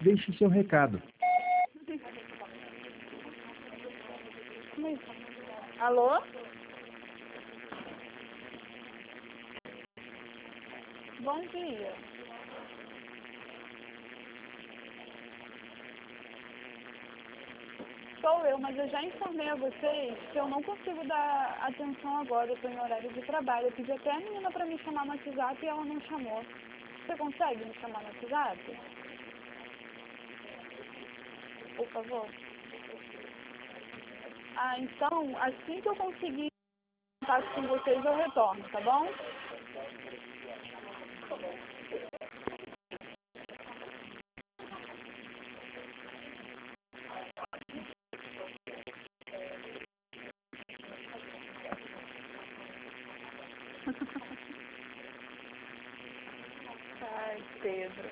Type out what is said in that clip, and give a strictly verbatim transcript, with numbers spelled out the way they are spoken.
Deixe seu recado. Alô? Bom dia. Sou eu, mas eu já informei a vocês que eu não consigo dar atenção agora, eu estou em horário de trabalho. Eu pedi até a menina para me chamar no WhatsApp e ela não chamou. Você consegue me chamar no WhatsApp? Por favor. Ah, então, assim que eu conseguir contato com vocês, eu retorno, tá bom? Ai, Pedro.